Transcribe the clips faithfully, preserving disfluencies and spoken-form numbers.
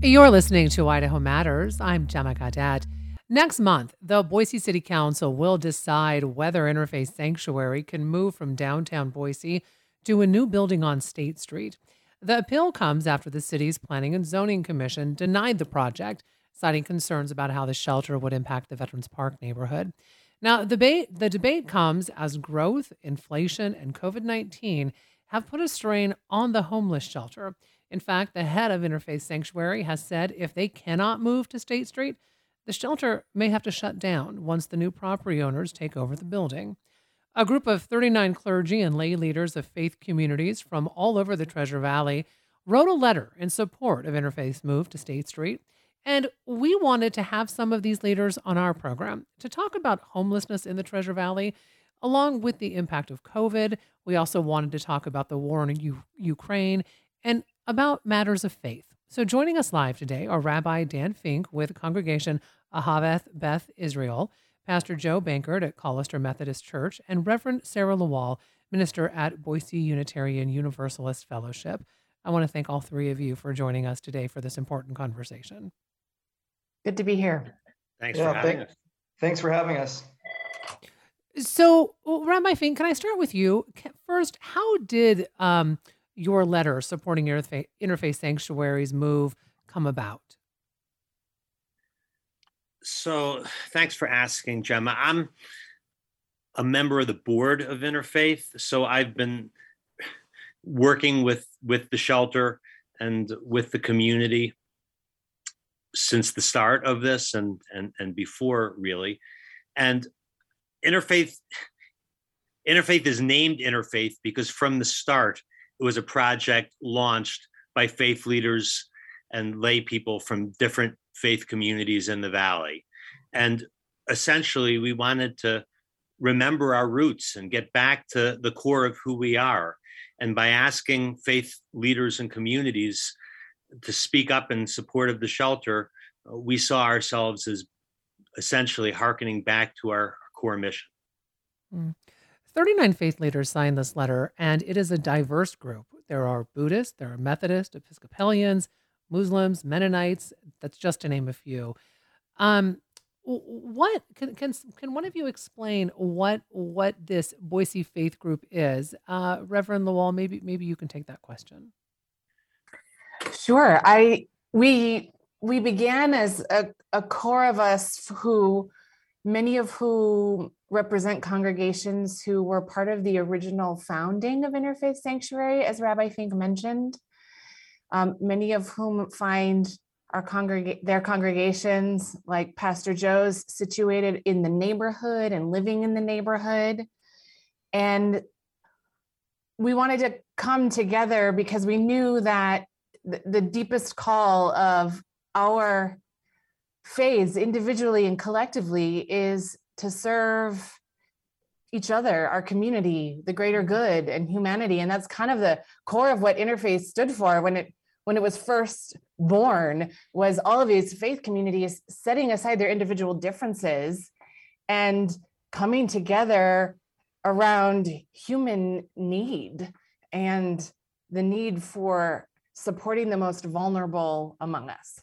You're listening to Idaho Matters. I'm Gemma Gadet. Next month, the Boise City Council will decide whether Interfaith Sanctuary can move from downtown Boise to a new building on State Street. The appeal comes after the city's Planning and Zoning Commission denied the project, citing concerns about how the shelter would impact the Veterans Park neighborhood. Now, the debate, the debate comes as growth, inflation, and COVID nineteen have put a strain on the homeless shelter. In fact, the head of Interfaith Sanctuary has said if they cannot move to State Street, the shelter may have to shut down once the new property owners take over the building. A group of thirty-nine clergy and lay leaders of faith communities from all over the Treasure Valley wrote a letter in support of Interfaith's move to State Street. And we wanted to have some of these leaders on our program to talk about homelessness in the Treasure Valley, along with the impact of COVID. We also wanted to talk about the war in U- Ukraine and about matters of faith. So joining us live today are Rabbi Dan Fink with Congregation Ahaveth Beth Israel, Pastor Joe Bankert at Collister Methodist Church, and Reverend Sarah Lawal, minister at Boise Unitarian Universalist Fellowship. I want to thank all three of you for joining us today for this important conversation. Good to be here. Thanks yeah, for having thank, us. Thanks for having us. So, well, Rabbi Fink, can I start with you? First, how did um, your letter supporting Interfaith, Interfaith Sanctuary's move come about? So thanks for asking, Gemma. I'm a member of the board of Interfaith, so I've been working with, with the shelter and with the community since the start of this and, and, and before, really. And Interfaith, Interfaith is named Interfaith because from the start, it was a project launched by faith leaders and lay people from different faith communities in the Valley. And essentially, we wanted to remember our roots and get back to the core of who we are. And by asking faith leaders and communities to speak up in support of the shelter, we saw ourselves as essentially hearkening back to our core mission. Mm. thirty-nine faith leaders signed this letter, and it is a diverse group. There are Buddhists, there are Methodists, Episcopalians, Muslims, Mennonites. That's just to name a few. Um, what can, can can one of you explain what what this Boise faith group is? Uh, Reverend Lawal, maybe maybe you can take that question. Sure. I we we began as a, a core of us who, many of who represent congregations who were part of the original founding of Interfaith Sanctuary, as Rabbi Fink mentioned. Um, many of whom find our congreg- their congregations, like Pastor Joe's, situated in the neighborhood and living in the neighborhood. And we wanted to come together because we knew that th- the deepest call of our faiths, individually and collectively, is to serve each other, our community, the greater good and humanity. And that's kind of the core of what Interfaith stood for when it when it was first born, was all of these faith communities setting aside their individual differences and coming together around human need and the need for supporting the most vulnerable among us.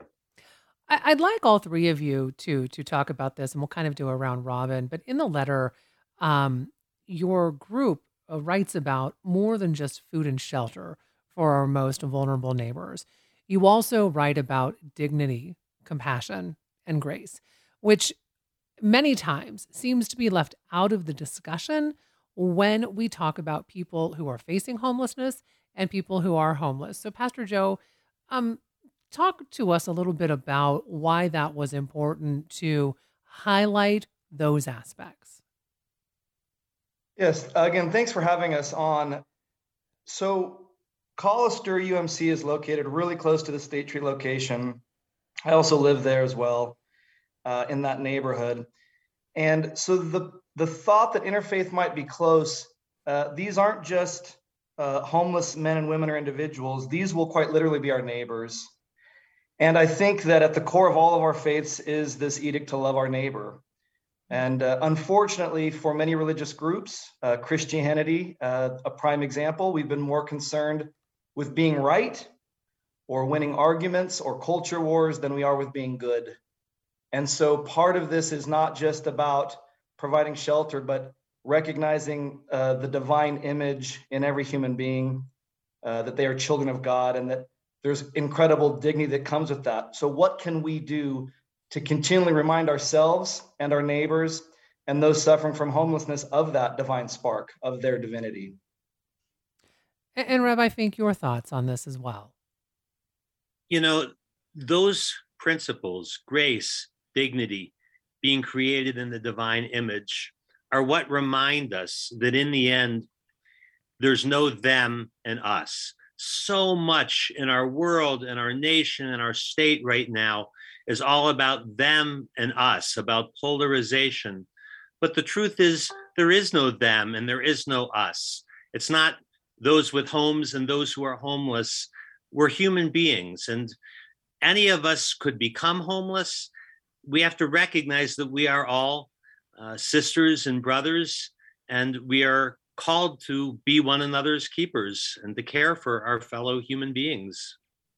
I'd like all three of you to to talk about this, and we'll kind of do a round robin. But in the letter, um, your group uh, writes about more than just food and shelter for our most vulnerable neighbors. You also write about dignity, compassion, and grace, which many times seems to be left out of the discussion when we talk about people who are facing homelessness and people who are homeless. So, Pastor Joe, um, talk to us a little bit about why that was important to highlight those aspects. Yes, again, thanks for having us on. So, Collister U M C is located really close to the State Street location. I also live there as well, uh, in that neighborhood. And so the, the thought that Interfaith might be close, uh, these aren't just uh, homeless men and women or individuals. These will quite literally be our neighbors. And I think that at the core of all of our faiths is this edict to love our neighbor. And uh, unfortunately, for many religious groups, uh, Christianity, uh, a prime example, we've been more concerned with being right or winning arguments or culture wars than we are with being good. And so part of this is not just about providing shelter, but recognizing uh, the divine image in every human being, uh, that they are children of God, and that there's incredible dignity that comes with that. So what can we do to continually remind ourselves and our neighbors and those suffering from homelessness of that divine spark, of their divinity? And, and Rev, I think your thoughts on this as well. You know, those principles, grace, dignity, being created in the divine image, are what remind us that in the end, there's no them and us. So much in our world and our nation and our state right now is all about them and us, about polarization. But the truth is, there is no them and there is no us. It's not those with homes and those who are homeless. We're human beings, and any of us could become homeless. We have to recognize that we are all uh, sisters and brothers, and we are called to be one another's keepers and to care for our fellow human beings.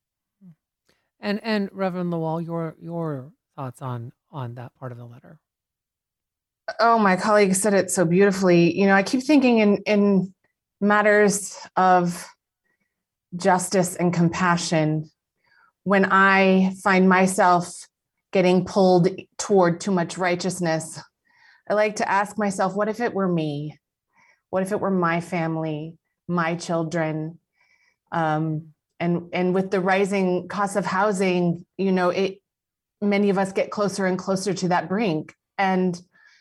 And and Reverend Lawal, your your thoughts on on that part of the letter. Oh, my colleague said it so beautifully. You know, I keep thinking in in matters of justice and compassion, when I find myself getting pulled toward too much righteousness, I like to ask myself, what if it were me? What if it were my family, my children? Um, and, and with the rising cost of housing, you know, it, many of us get closer and closer to that brink. And,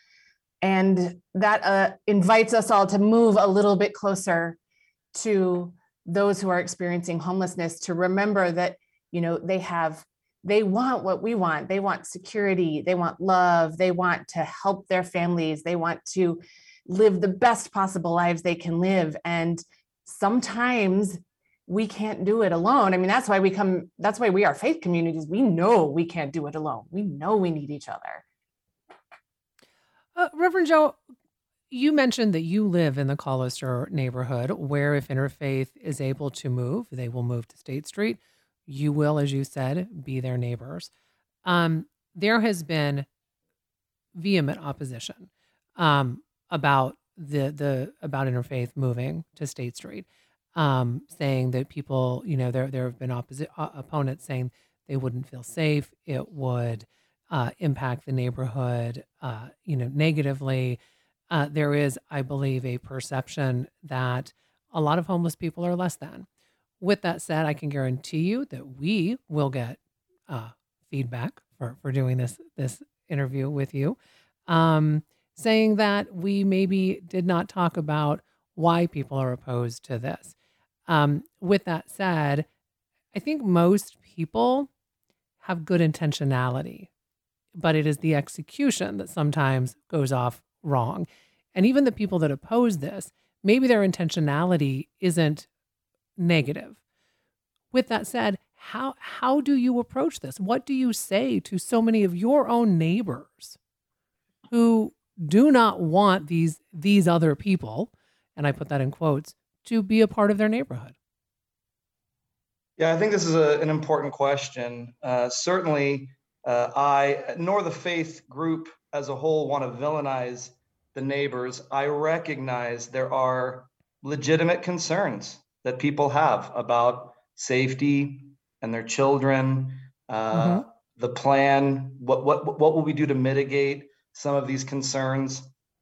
and that uh, invites us all to move a little bit closer to those who are experiencing homelessness, to remember that, you know, they have, they want what we want. They want security. They want love. They want to help their families. They want to live the best possible lives they can live. And sometimes we can't do it alone. I mean, that's why we come, that's why we are faith communities. We know we can't do it alone. We know we need each other. Uh, Reverend Joe, you mentioned that you live in the Collister neighborhood, where if Interfaith is able to move, they will move to State Street. You will, as you said, be their neighbors. Um, there has been vehement opposition um, about the the about Interfaith moving to State Street, um, saying that people, you know, there there have been opposi- uh, opponents saying they wouldn't feel safe. It would uh, impact the neighborhood, uh, you know, negatively. Uh, there is, I believe, a perception that a lot of homeless people are less than. With that said, I can guarantee you that we will get uh, feedback for, for doing this this interview with you, um, saying that we maybe did not talk about why people are opposed to this. Um, with that said, I think most people have good intentionality, but it is the execution that sometimes goes off wrong. And even the people that oppose this, maybe their intentionality isn't negative. With that said, how how do you approach this? What do you say to so many of your own neighbors who do not want these these other people, and I put that in quotes, to be a part of their neighborhood? Yeah, I think this is a, an important question. Uh, certainly, uh, I, nor the faith group as a whole, want to villainize the neighbors. I recognize there are legitimate concerns that people have about safety and their children, uh, mm-hmm. the plan, what, what, what will we do to mitigate some of these concerns?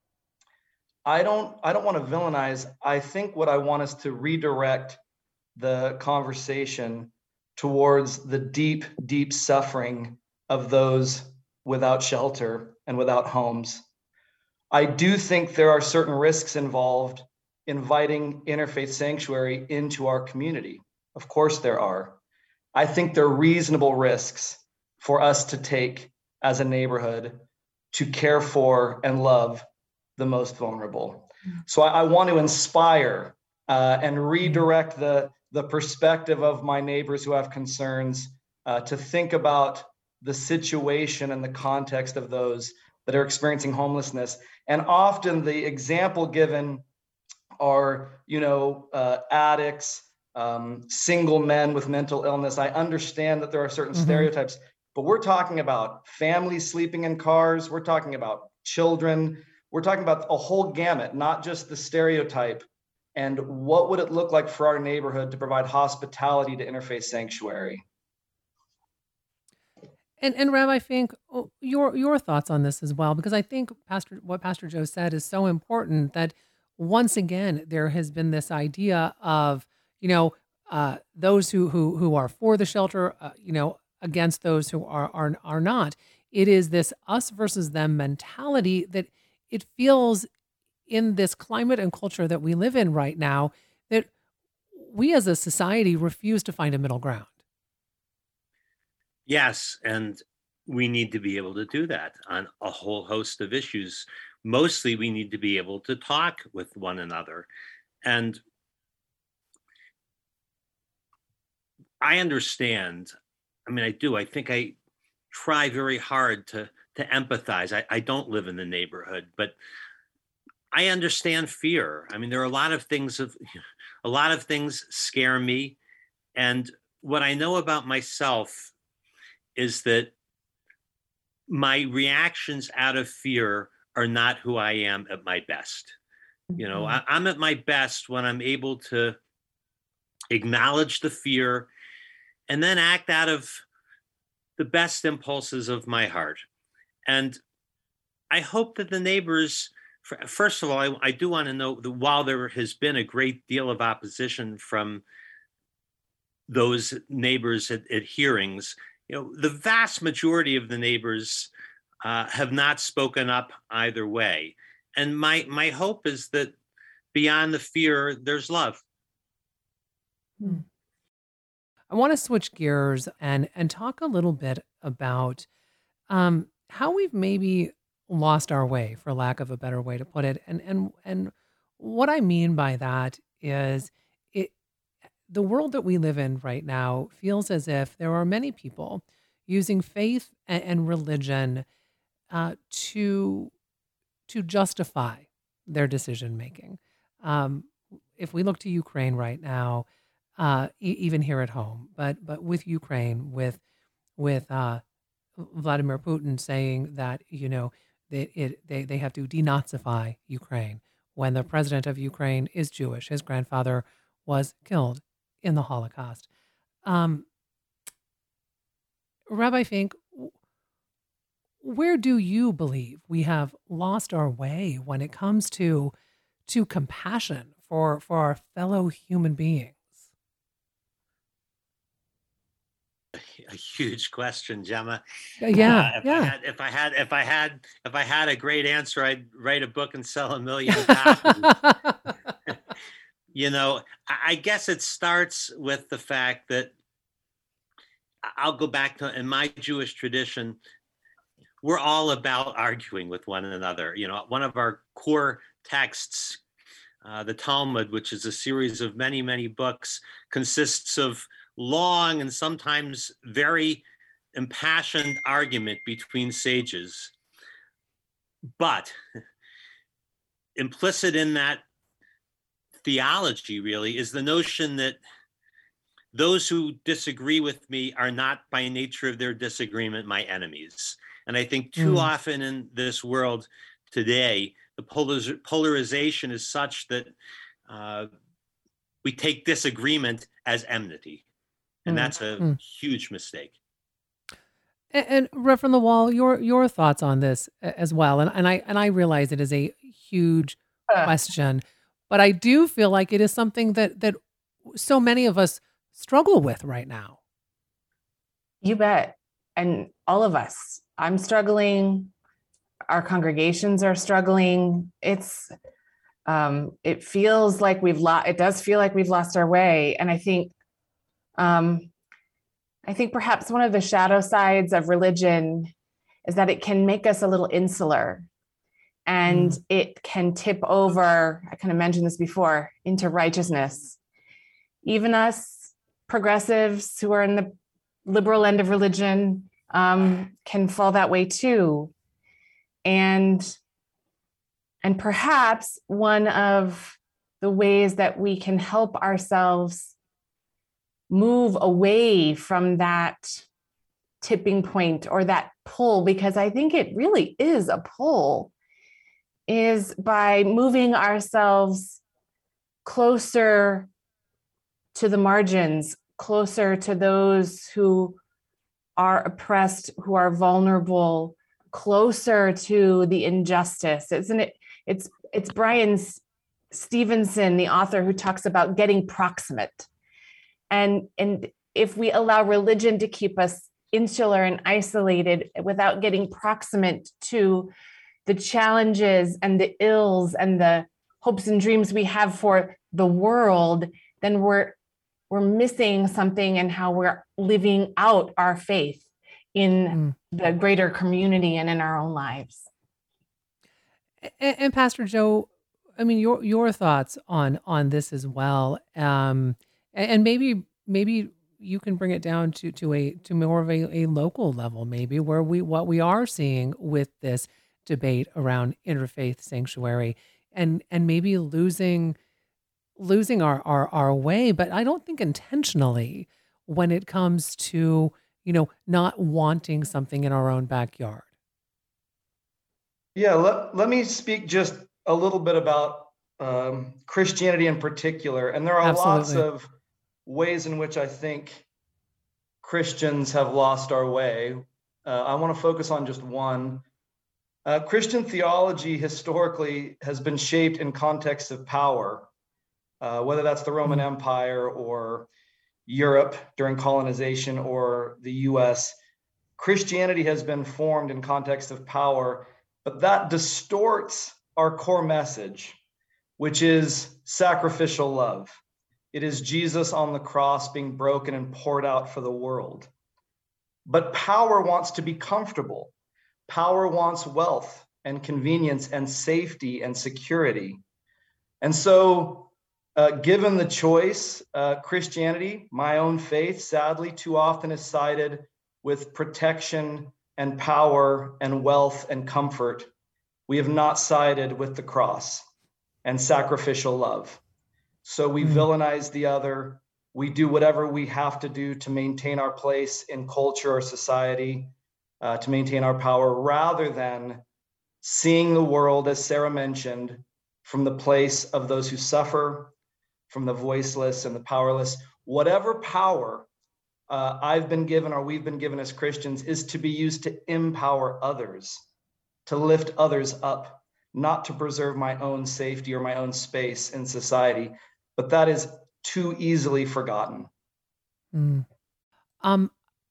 I don't, I don't want to villainize. I think what I want is to redirect the conversation towards the deep, deep suffering of those without shelter and without homes. I do think there are certain risks involved inviting Interfaith Sanctuary into our community. Of course there are. I think there are reasonable risks for us to take as a neighborhood to care for and love the most vulnerable. So I, I want to inspire uh, and redirect the, the perspective of my neighbors who have concerns uh, to think about the situation and the context of those that are experiencing homelessness. And often the example given are, you know, uh, addicts, um, single men with mental illness. I understand that there are certain Mhm. stereotypes, but we're talking about families sleeping in cars. We're talking about children. We're talking about a whole gamut, not just the stereotype. And what would it look like for our neighborhood to provide hospitality to Interfaith Sanctuary? And and Rabbi Fink, oh, your your thoughts on this as well, because I think Pastor what Pastor Joe said is so important that once again there has been this idea of, you know, uh, those who who who are for the shelter, uh, you know, against those who are are are not. It is this us versus them mentality that it feels in this climate and culture that we live in right now that we as a society refuse to find a middle ground. Yes, and we need to be able to do that on a whole host of issues. Mostly, we need to be able to talk with one another. And I understand. I mean, I do. I think I try very hard to to empathize. I, I don't live in the neighborhood, but I understand fear. I mean, there are a lot of things of a lot of things scare me. And what I know about myself is that my reactions out of fear are not who I am at my best. You know, Mhm. I, I'm at my best when I'm able to acknowledge the fear and then act out of the best impulses of my heart. And I hope that the neighbors, f- first of all, I, I do want to note that while there has been a great deal of opposition from those neighbors at, at hearings, you know, the vast majority of the neighbors uh, have not spoken up either way. And my my hope is that beyond the fear, there's love. Hmm. I want to switch gears and and talk a little bit about um, how we've maybe lost our way, for lack of a better way to put it. And and and what I mean by that is it the world that we live in right now feels as if there are many people using faith and, and religion uh, to to justify their decision making. Um, if we look to Ukraine right now, uh, e- even here at home, but but with Ukraine, with with uh, Vladimir Putin saying that you know they it, they they have to denazify Ukraine when the president of Ukraine is Jewish. His grandfather was killed in the Holocaust. Um, Rabbi Fink, w- where do you believe we have lost our way when it comes to to compassion for for our fellow human beings? A huge question, Gemma. Uh, Uh, Yeah, if I yeah. had, if I had, if I had, if I had a great answer, I'd write a book and sell a million copies. You know, I I guess it starts with the fact that I- I'll go back to in my Jewish tradition, we're all about arguing with one another. You know, one of our core texts, uh, the Talmud, which is a series of many, many books, consists of long and sometimes very impassioned argument between sages. But implicit in that theology really is the notion that those who disagree with me are not by nature of their disagreement my enemies. And I think too Mm, often in this world today, the polariz- polarization is such that uh, we take disagreement as enmity. And Mm. that's a mm. huge mistake. And, and Reverend Lawal, your your thoughts on this a- as well. And and I and I realize it is a huge Uh, question, but I do feel like it is something that that so many of us struggle with right now. you bet. And all of us. I'm struggling. Our congregations are struggling. It's um, it feels like we've lost. It does feel like we've lost our way. And I think, um, I think perhaps one of the shadow sides of religion is that it can make us a little insular, and Mm, it can tip over. I kind of mentioned this before, into righteousness. Even us progressives who are in the liberal end of religion um, can fall that way too. And and perhaps one of the ways that we can help ourselves move away from that tipping point or that pull, because I think it really is a pull, is by moving ourselves closer to the margins, closer to those who are oppressed, who are vulnerable, closer to the injustice. Isn't it? It's it's Brian Stevenson, the author, who talks about getting proximate. And, and if we allow religion to keep us insular and isolated without getting proximate to the challenges and the ills and the hopes and dreams we have for the world, then we're we're missing something in how we're living out our faith in mm. the greater community and in our own lives. And, and Pastor Joe, I mean, your your thoughts on on this as well, um, and, and maybe maybe you can bring it down to to a to more of a, a local level, maybe where we what we are seeing with this debate around interfaith sanctuary, and and maybe losing. losing our, our, our way, but I don't think intentionally, when it comes to, you know, not wanting something in our own backyard. Yeah, let, let me speak just a little bit about um, Christianity in particular. And there are Absolutely. lots of ways in which I think Christians have lost our way. Uh, I want to focus on just one. Uh, Christian theology historically has been shaped in contexts of power. Uh, whether that's the Roman mm. Empire or Europe during colonization or the U S, Christianity has been formed in context of power, but that distorts our core message, which is sacrificial love. It is Jesus on the cross being broken and poured out for the world. But power wants to be comfortable. Power wants wealth and convenience and safety and security. And so Uh, given the choice, uh, Christianity, my own faith, sadly, too often is sided with protection and power and wealth and comfort. We have not sided with the cross and sacrificial love. So we mm. villainize the other. We do whatever we have to do to maintain our place in culture or society, uh, to maintain our power, rather than seeing the world, as Sarah mentioned, from the place of those who suffer, from the voiceless and the powerless. Whatever power uh, I've been given or we've been given as Christians is to be used to empower others, to lift others up, not to preserve my own safety or my own space in society. But that is too easily forgotten. Mm. Um,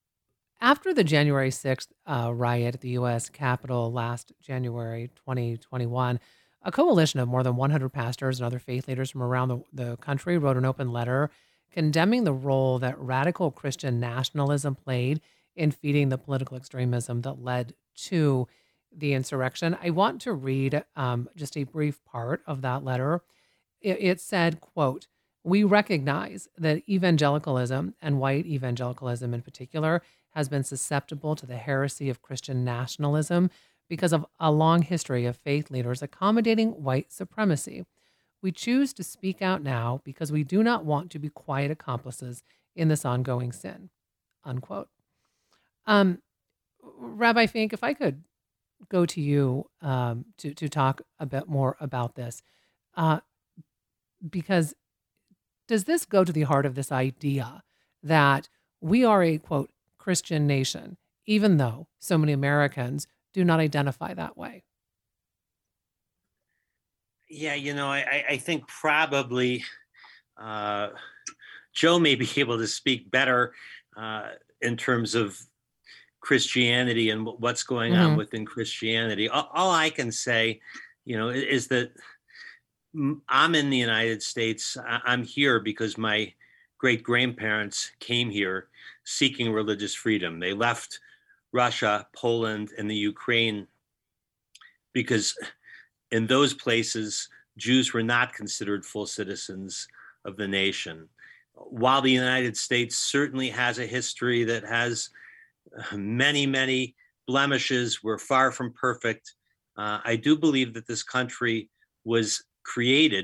after the January sixth uh, riot at the U S Capitol last January twenty twenty-one, a coalition of more than one hundred pastors and other faith leaders from around the, the country wrote an open letter condemning the role that radical Christian nationalism played in feeding the political extremism that led to the insurrection. I want to read um, just a brief part of that letter. It, it said, quote, "We recognize that evangelicalism, and white evangelicalism in particular, has been susceptible to the heresy of Christian nationalism because of a long history of faith leaders accommodating white supremacy. We choose to speak out now because we do not want to be quiet accomplices in this ongoing sin," unquote. Um, Rabbi Fink, if I could go to you um, to, to talk a bit more about this, uh, because does this go to the heart of this idea that we are a, quote, Christian nation, even though so many Americans do not identify that way? Yeah, you know, I, I think probably uh, Joe may be able to speak better uh, in terms of Christianity and what's going mm-hmm. on within Christianity. All, all I can say, you know, is that I'm in the United States. I'm here because my great-grandparents came here seeking religious freedom. They left Russia, Poland, and the Ukraine because in those places, Jews were not considered full citizens of the nation. While the United States certainly has a history that has many, many blemishes, we're far from perfect. Uh, I do believe that this country was created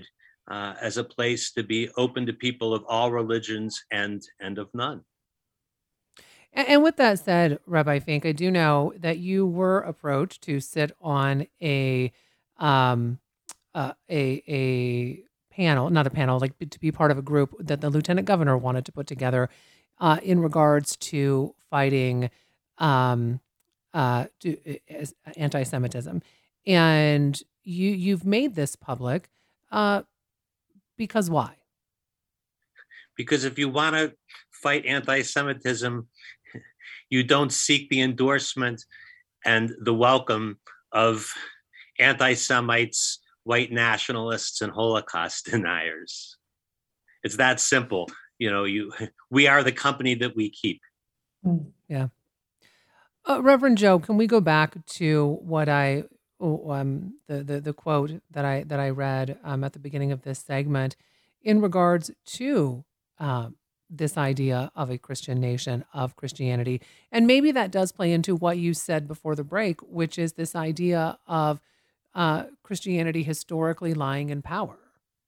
uh, as a place to be open to people of all religions and and of none. And, and with that said, Rabbi Fink, I do know that you were approached to sit on a um, uh, a a panel, not a panel, like to be part of a group that the lieutenant governor wanted to put together uh, in regards to fighting um, uh, to, uh, anti-Semitism, and you you've made this public uh, because why? Because if you want to fight anti-Semitism, you don't seek the endorsement and the welcome of anti-Semites, white nationalists, and Holocaust deniers. It's that simple. You know, you we are the company that we keep. Yeah. Uh, Reverend Joe, can we go back to what I um the, the the quote that I that I read um, at the beginning of this segment in regards to um, this idea of a Christian nation, of Christianity, and maybe that does play into what you said before the break, which is this idea of uh, Christianity historically lying in power.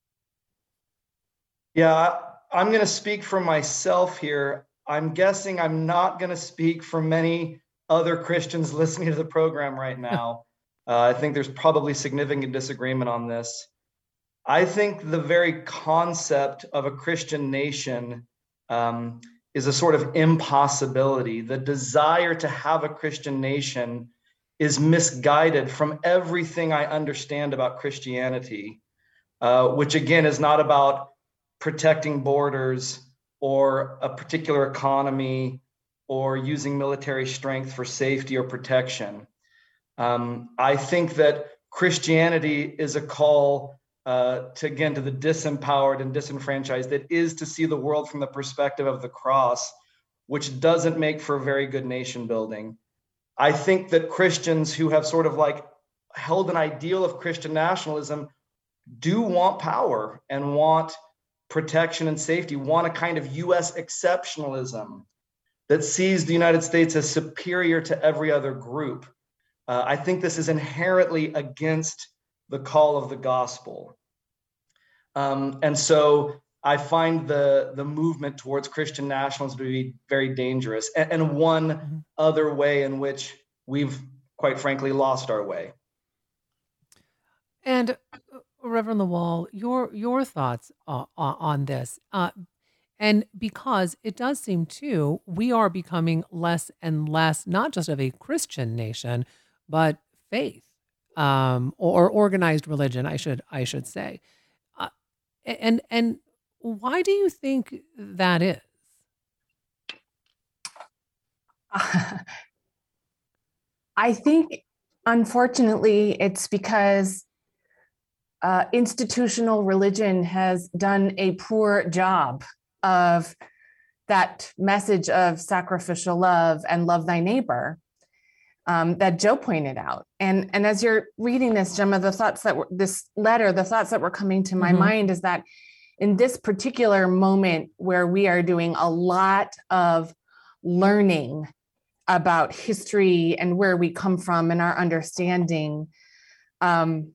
Yeah, I'm going to speak for myself here. I'm guessing I'm not going to speak for many other Christians listening to the program right now. uh, I think there's probably significant disagreement on this. I think the very concept of a Christian nation um, is a sort of impossibility. The desire to have a Christian nation is misguided from everything I understand about Christianity, uh, which again is not about protecting borders or a particular economy or using military strength for safety or protection. Um, I think that Christianity is a call uh, to, again, to the disempowered and disenfranchised. That is to see the world from the perspective of the cross, which doesn't make for very good nation building. I think that Christians who have sort of like held an ideal of Christian nationalism do want power and want protection and safety, want a kind of U S exceptionalism that sees the United States as superior to every other group. Uh, I think this is inherently against the call of the gospel. Um, and so I find the, the movement towards Christian nationalism to be very dangerous, and, and one mm-hmm. other way in which we've, quite frankly, lost our way. And Reverend Lawal, your your thoughts uh, on this, uh, and because it does seem too, we are becoming less and less, not just of a Christian nation, but faith um, or organized religion, I should I should say, uh, and and why do you think that is? Uh, I think, unfortunately, it's because Uh, institutional religion has done a poor job of that message of sacrificial love and love thy neighbor um, that Joe pointed out. And, and as you're reading this, Gemma, the thoughts that were, this letter, the thoughts that were coming to my mm-hmm. mind is that in this particular moment where we are doing a lot of learning about history and where we come from and our understanding, um,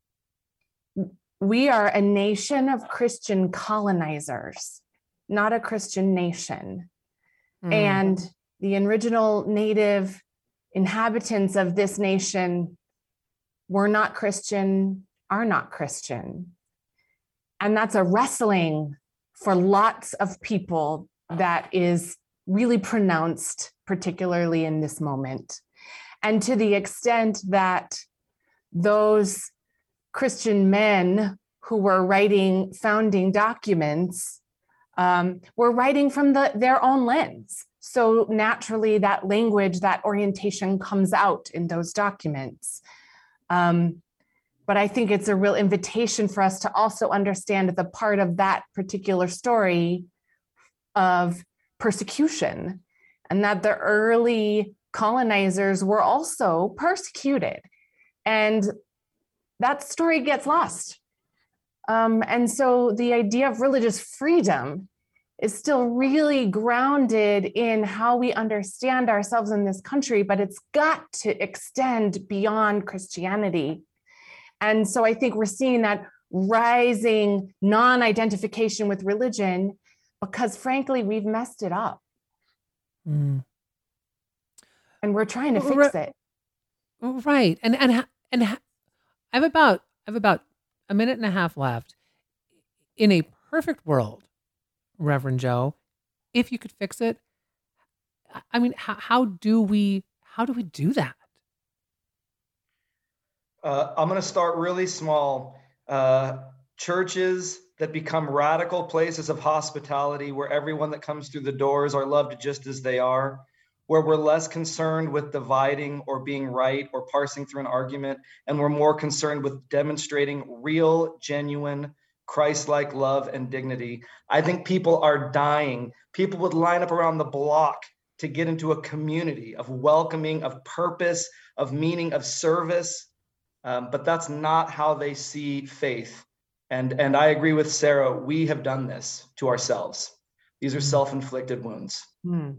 we are a nation of Christian colonizers, not a Christian nation. Mm. And the original native inhabitants of this nation were not Christian, are not Christian. And that's a wrestling for lots of people that is really pronounced, particularly in this moment. And to the extent that those Christian men who were writing founding documents um, were writing from the, their own lens. So naturally, that language, that orientation comes out in those documents. Um, but I think it's a real invitation for us to also understand the part of that particular story of persecution, and that the early colonizers were also persecuted. And that story gets lost. Um, and so the idea of religious freedom is still really grounded in how we understand ourselves in this country, but it's got to extend beyond Christianity. And so I think we're seeing that rising non-identification with religion, because frankly, we've messed it up. Mm. And we're trying to fix it. Right. And and and I have about I have about a minute and a half left. In a perfect world, Reverend Joe, if you could fix it, I mean, how, how do we how do we do that? Uh, I'm going to start really small. Uh, churches that become radical places of hospitality, where everyone that comes through the doors are loved just as they are, where we're less concerned with dividing or being right or parsing through an argument, and we're more concerned with demonstrating real, genuine, Christ-like love and dignity. I think people are dying. People would line up around the block to get into a community of welcoming, of purpose, of meaning, of service. Um, but that's not how they see faith. And, and I agree with Sarah. We have done this to ourselves. These are self-inflicted wounds. Hmm.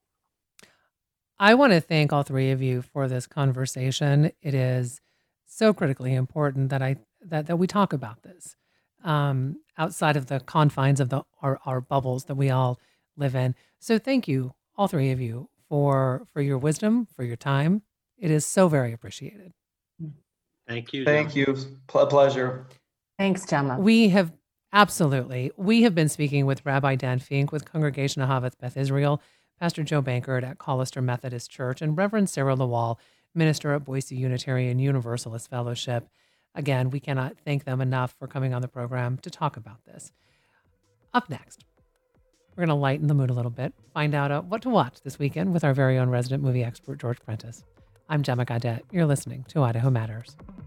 I want to thank all three of you for this conversation. It is so critically important that I that, that we talk about this um, outside of the confines of the our, our bubbles that we all live in. So thank you, all three of you, for for your wisdom, for your time. It is so very appreciated. Thank you. Thank Gemma. you. Ple- pleasure. Thanks, Gemma. We have absolutely. We have been speaking with Rabbi Dan Fink with Congregation Ahavat Beth Israel, Pastor Joe Bankert at Collister Methodist Church, and Reverend Sarah Lawal, minister at Boise Unitarian Universalist Fellowship. Again, we cannot thank them enough for coming on the program to talk about this. Up next, we're going to lighten the mood a little bit, find out uh, what to watch this weekend with our very own resident movie expert, George Prentice. I'm Gemma Gadet. You're listening to Idaho Matters.